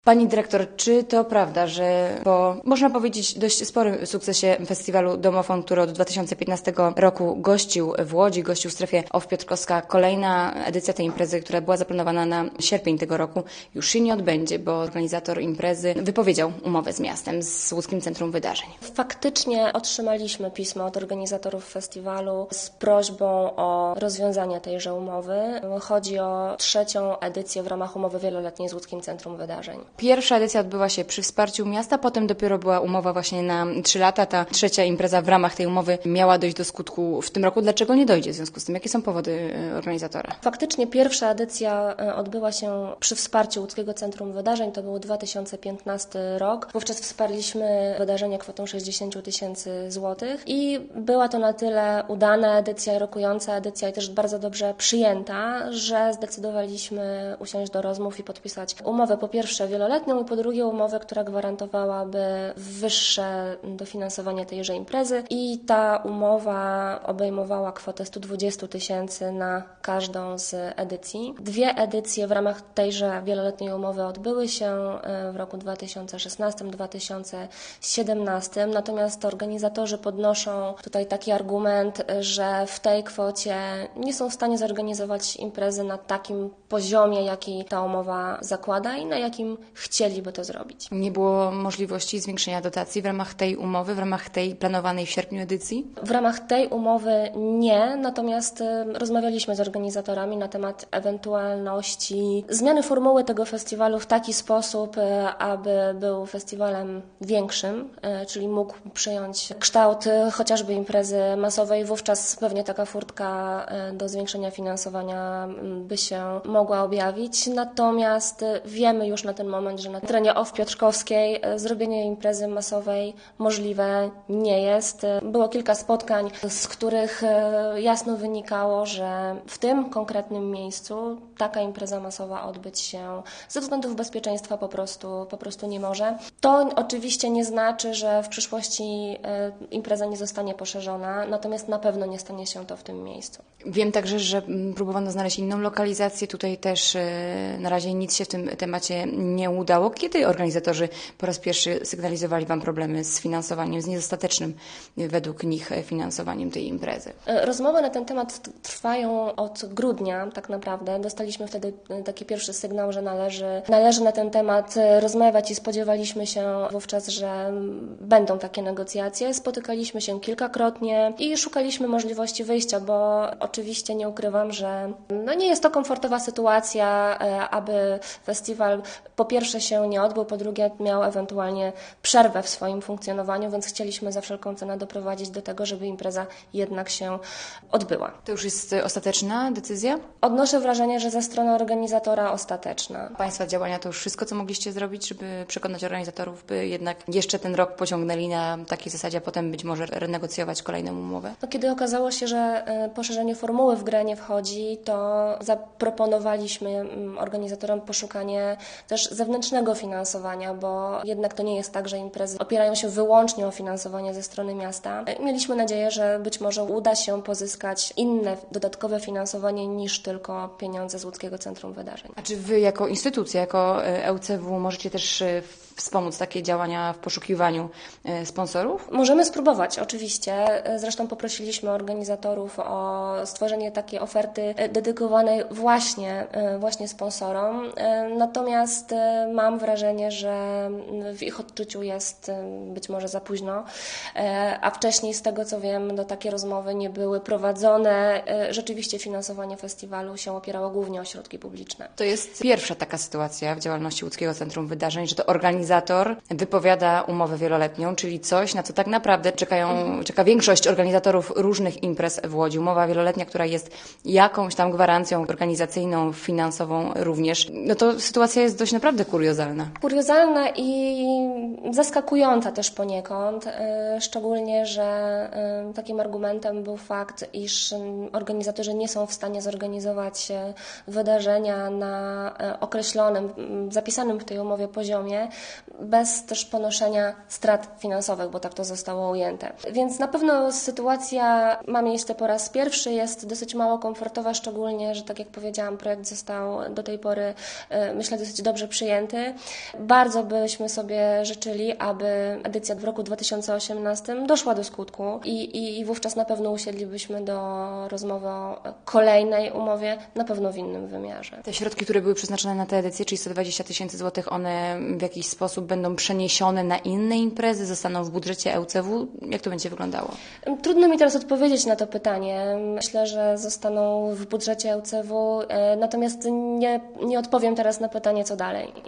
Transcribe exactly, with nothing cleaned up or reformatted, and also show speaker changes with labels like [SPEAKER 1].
[SPEAKER 1] Pani dyrektor, czy to prawda, że po, można powiedzieć, dość sporym sukcesie festiwalu Domofon, który od dwa tysiące piętnastego roku gościł w Łodzi, gościł w strefie O W Piotrkowska, kolejna edycja tej imprezy, która była zaplanowana na sierpień tego roku, już się nie odbędzie, bo organizator imprezy wypowiedział umowę z miastem, z Łódzkim Centrum Wydarzeń?
[SPEAKER 2] Faktycznie otrzymaliśmy pismo od organizatorów festiwalu z prośbą o rozwiązanie tejże umowy. Chodzi o trzecią edycję w ramach umowy wieloletniej z Łódzkim Centrum Wydarzeń.
[SPEAKER 1] Pierwsza edycja odbyła się przy wsparciu miasta, potem dopiero była umowa właśnie na trzy lata. Ta trzecia impreza w ramach tej umowy miała dojść do skutku w tym roku. Dlaczego nie dojdzie w związku z tym? Jakie są powody organizatora?
[SPEAKER 2] Faktycznie pierwsza edycja odbyła się przy wsparciu Łódzkiego Centrum Wydarzeń. To był dwa tysiące piętnasty rok. Wówczas wsparliśmy wydarzenie kwotą sześćdziesiąt tysięcy złotych i była to na tyle udana edycja, rokująca edycja i też bardzo dobrze przyjęta, że zdecydowaliśmy usiąść do rozmów i podpisać umowę po pierwsze wieloletnią i po drugie umowę, która gwarantowałaby wyższe dofinansowanie tejże imprezy i ta umowa obejmowała kwotę sto dwadzieścia tysięcy na każdą z edycji. Dwie edycje w ramach tejże wieloletniej umowy odbyły się w roku dwa tysiące szesnastym do dwa tysiące siedemnastym, natomiast organizatorzy podnoszą tutaj taki argument, że w tej kwocie nie są w stanie zorganizować imprezy na takim poziomie, jaki ta umowa zakłada i na jakim chcieliby to zrobić.
[SPEAKER 1] Nie było możliwości zwiększenia dotacji w ramach tej umowy, w ramach tej planowanej w sierpniu edycji?
[SPEAKER 2] W ramach tej umowy nie, natomiast rozmawialiśmy z organizatorami na temat ewentualności zmiany formuły tego festiwalu w taki sposób, aby był festiwalem większym, czyli mógł przyjąć kształt chociażby imprezy masowej. Wówczas pewnie taka furtka do zwiększenia finansowania by się mogła objawić. Natomiast wiemy już na ten moment, że na terenie O W Piotrkowskiej zrobienie imprezy masowej możliwe nie jest. Było kilka spotkań, z których jasno wynikało, że w tym konkretnym miejscu taka impreza masowa odbyć się ze względów bezpieczeństwa po prostu, po prostu nie może. To oczywiście nie znaczy, że w przyszłości impreza nie zostanie poszerzona, natomiast na pewno nie stanie się to w tym miejscu.
[SPEAKER 1] Wiem także, że próbowano znaleźć inną lokalizację. Tutaj też na razie nic się w tym temacie nie udało. Kiedy organizatorzy po raz pierwszy sygnalizowali Wam problemy z finansowaniem, z niedostatecznym według nich finansowaniem tej imprezy?
[SPEAKER 2] Rozmowy na ten temat trwają od grudnia tak naprawdę. Dostaliśmy wtedy taki pierwszy sygnał, że należy, należy na ten temat rozmawiać i spodziewaliśmy się wówczas, że będą takie negocjacje. Spotykaliśmy się kilkakrotnie i szukaliśmy możliwości wyjścia, bo oczywiście nie ukrywam, że no nie jest to komfortowa sytuacja, aby festiwal po pierwsze się nie odbył, po drugie miał ewentualnie przerwę w swoim funkcjonowaniu, więc chcieliśmy za wszelką cenę doprowadzić do tego, żeby impreza jednak się odbyła.
[SPEAKER 1] To już jest ostateczna decyzja?
[SPEAKER 2] Odnoszę wrażenie, że ze strony organizatora ostateczna.
[SPEAKER 1] Państwa działania to już wszystko, co mogliście zrobić, żeby przekonać organizatorów, by jednak jeszcze ten rok pociągnęli na takiej zasadzie, a potem być może renegocjować kolejną umowę?
[SPEAKER 2] No, kiedy okazało się, że poszerzenie formuły w grę nie wchodzi, to zaproponowaliśmy organizatorom poszukanie też zewnętrznego finansowania, bo jednak to nie jest tak, że imprezy opierają się wyłącznie o finansowanie ze strony miasta. Mieliśmy nadzieję, że być może uda się pozyskać inne dodatkowe finansowanie niż tylko pieniądze z Łódzkiego Centrum Wydarzeń.
[SPEAKER 1] A czy Wy jako instytucja, jako E U C W możecie też wspomóc takie działania w poszukiwaniu sponsorów?
[SPEAKER 2] Możemy spróbować, oczywiście. Zresztą poprosiliśmy organizatorów o stworzenie takiej oferty dedykowanej właśnie, właśnie sponsorom. Natomiast mam wrażenie, że w ich odczuciu jest być może za późno, a wcześniej z tego co wiem, do takie rozmowy nie były prowadzone. Rzeczywiście finansowanie festiwalu się opierało głównie o środki publiczne.
[SPEAKER 1] To jest pierwsza taka sytuacja w działalności Łódzkiego Centrum Wydarzeń, że to organizator wypowiada umowę wieloletnią, czyli coś, na co tak naprawdę czekają, mhm. czeka większość organizatorów różnych imprez w Łodzi. Umowa wieloletnia, która jest jakąś tam gwarancją organizacyjną, finansową również. No to sytuacja jest dość naprawdę kuriozalna.
[SPEAKER 2] Kuriozalna i zaskakująca też poniekąd, szczególnie, że takim argumentem był fakt, iż organizatorzy nie są w stanie zorganizować wydarzenia na określonym, zapisanym w tej umowie poziomie, bez też ponoszenia strat finansowych, bo tak to zostało ujęte. Więc na pewno sytuacja ma miejsce po raz pierwszy, jest dosyć mało komfortowa, szczególnie, że tak jak powiedziałam, projekt został do tej pory, myślę, dosyć dobrze przyjęty. Bardzo byśmy sobie życzyli, aby edycja w roku dwa tysiące osiemnastym doszła do skutku i, i, i wówczas na pewno usiedlibyśmy do rozmowy o kolejnej umowie, na pewno w innym wymiarze.
[SPEAKER 1] Te środki, które były przeznaczone na tę edycję, czyli sto dwadzieścia tysięcy złotych, one w jakiś sposób będą przeniesione na inne imprezy, zostaną w budżecie E U C W? Jak to będzie wyglądało?
[SPEAKER 2] Trudno mi teraz odpowiedzieć na to pytanie. Myślę, że zostaną w budżecie E U C W, natomiast nie, nie odpowiem teraz na pytanie, co dalej.